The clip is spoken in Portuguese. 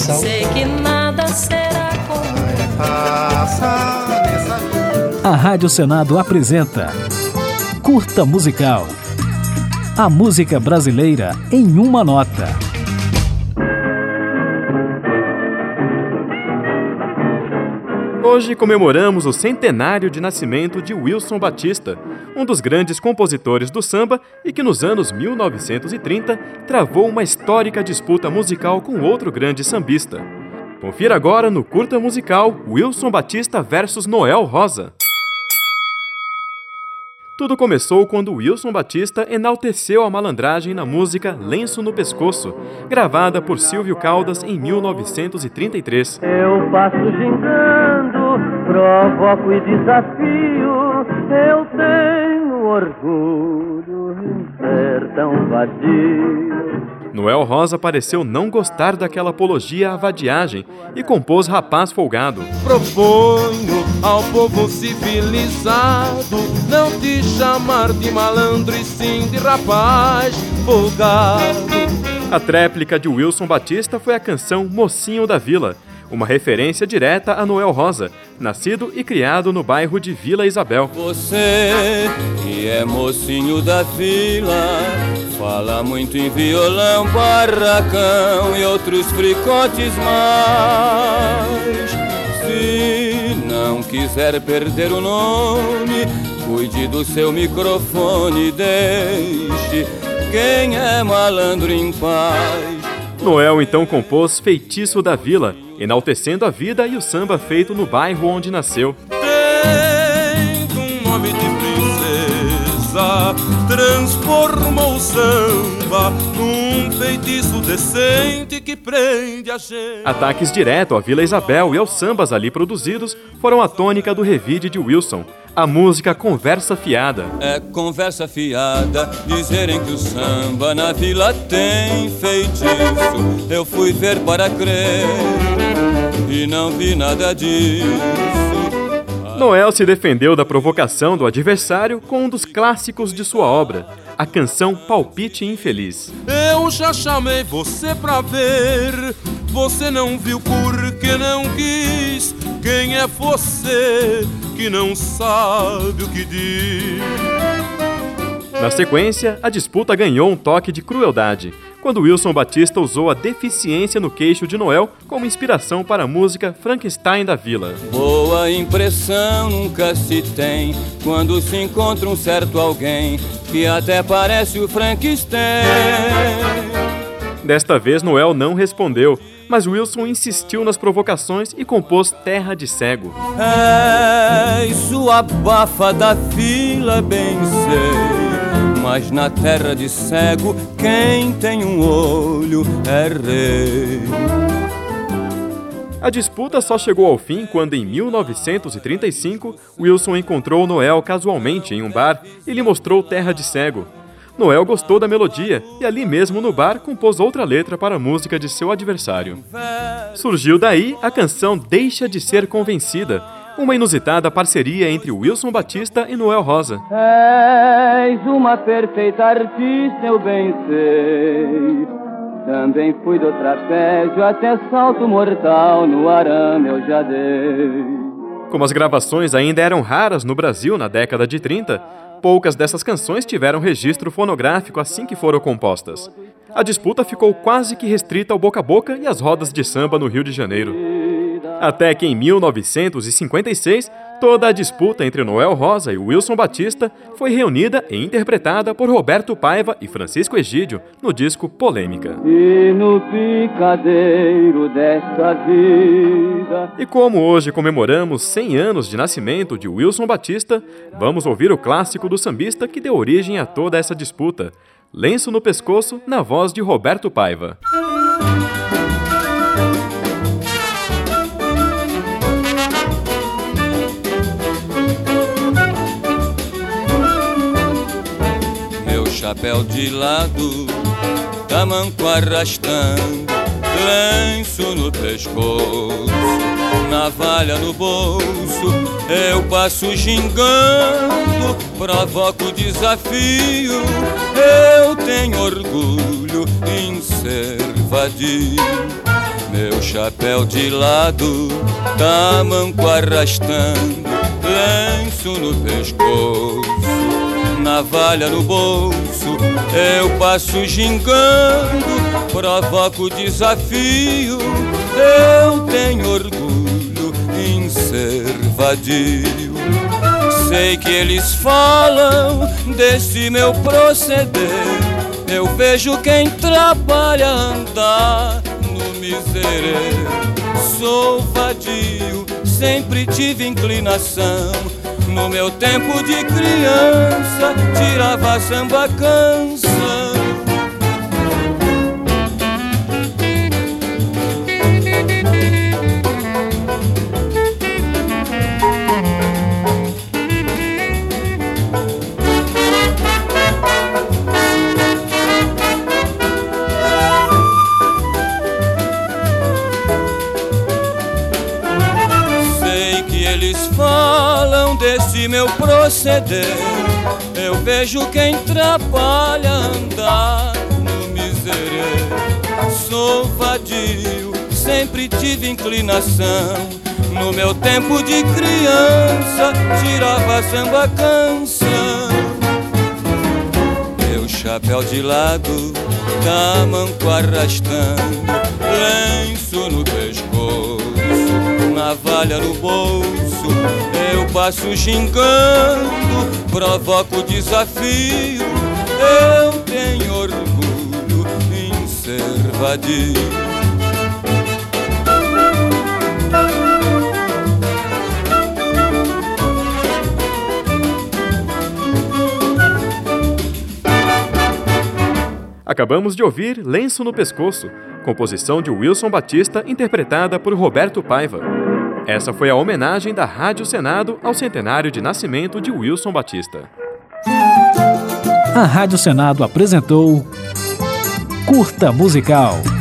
Missal. Sei que nada será como A Rádio Senado apresenta Curta Musical. A música brasileira em uma nota. Hoje comemoramos o centenário de nascimento de Wilson Batista, um dos grandes compositores do samba e que nos anos 1930 travou uma histórica disputa musical com outro grande sambista. Confira agora no Curta Musical Wilson Batista versus Noel Rosa. Tudo começou quando Wilson Batista enalteceu a malandragem na música Lenço no Pescoço, gravada por Silvio Caldas em 1933. Eu passo gingando, provoco e desafio, eu tenho orgulho em ser tão vadio. Noel Rosa pareceu não gostar daquela apologia à vadiagem e compôs Rapaz Folgado. Proponho ao povo civilizado não te chamar de malandro e sim de rapaz folgado. A tréplica de Wilson Batista foi a canção Mocinho da Vila, uma referência direta a Noel Rosa, nascido e criado no bairro de Vila Isabel. Você, que é mocinho da vila, fala muito em violão, barracão e outros fricotes mais. Se não quiser perder o nome, cuide do seu microfone, deixe quem é malandro em paz. Noel então compôs Feitiço da Vila, enaltecendo a vida e o samba feito no bairro onde nasceu. Tendo um nome de princesa, transformou o samba num feitiço decente que prende a gente. Ataques direto à Vila Isabel e aos sambas ali produzidos foram a tônica do revide de Wilson. A música Conversa Fiada. É conversa fiada dizerem que o samba na vila tem feitiço. Eu fui ver para crer e não vi nada disso. Noel se defendeu da provocação do adversário com um dos clássicos de sua obra, a canção Palpite Infeliz. Eu já chamei você pra ver, você não viu porque não quis. Quem é você que não sabe o que diz? Na sequência, a disputa ganhou um toque de crueldade, quando Wilson Batista usou a deficiência no queixo de Noel como inspiração para a música Frankenstein da Vila. Boa impressão nunca se tem quando se encontra um certo alguém que até parece o Frankenstein. Desta vez, Noel não respondeu, mas Wilson insistiu nas provocações e compôs Terra de Cego. É sua bafa da vila, bem sei, mas na terra de cego quem tem um olho é rei. A disputa só chegou ao fim quando, em 1935, Wilson encontrou Noel casualmente em um bar e lhe mostrou Terra de Cego. Noel gostou da melodia e ali mesmo no bar compôs outra letra para a música de seu adversário. Surgiu daí a canção Deixa de Ser Convencida, uma inusitada parceria entre Wilson Batista e Noel Rosa. És uma perfeita artista, eu bem sei. Também fui do trapézio até salto mortal, no arame eu já dei. Como as gravações ainda eram raras no Brasil na década de 30, poucas dessas canções tiveram registro fonográfico assim que foram compostas. A disputa ficou quase que restrita ao boca a boca e às rodas de samba no Rio de Janeiro. Até que em 1956, toda a disputa entre Noel Rosa e Wilson Batista foi reunida e interpretada por Roberto Paiva e Francisco Egídio no disco Polêmica. E no picadeiro dessa vida. E como hoje comemoramos 100 anos de nascimento de Wilson Batista, vamos ouvir o clássico do sambista que deu origem a toda essa disputa, Lenço no Pescoço, na voz de Roberto Paiva. Chapéu de lado, tamanco arrastando, lenço no pescoço, navalha no bolso, eu passo gingando, provoco desafio, eu tenho orgulho em ser vadio. Meu chapéu de lado, tamanco arrastando, lenço no pescoço, navalha no bolso, eu passo gingando, provoco desafio, eu tenho orgulho em ser vadio. Sei que eles falam desse meu proceder, eu vejo quem trabalha andar no miserê. Sou vadio, sempre tive inclinação, no meu tempo de criança tirava samba canção. Falam desse meu proceder, eu vejo quem trabalha andar no miserê. Sou vadio, sempre tive inclinação, no meu tempo de criança tirava samba canção. Meu chapéu de lado, tamanco arrastando, lenço no pescoço, navalha no bolso, eu passo gingando, provoco desafio, eu tenho orgulho em ser vadio. Acabamos de ouvir Lenço no Pescoço, composição de Wilson Batista, interpretada por Roberto Paiva. Essa foi a homenagem da Rádio Senado ao centenário de nascimento de Wilson Batista. A Rádio Senado apresentou Curta Musical.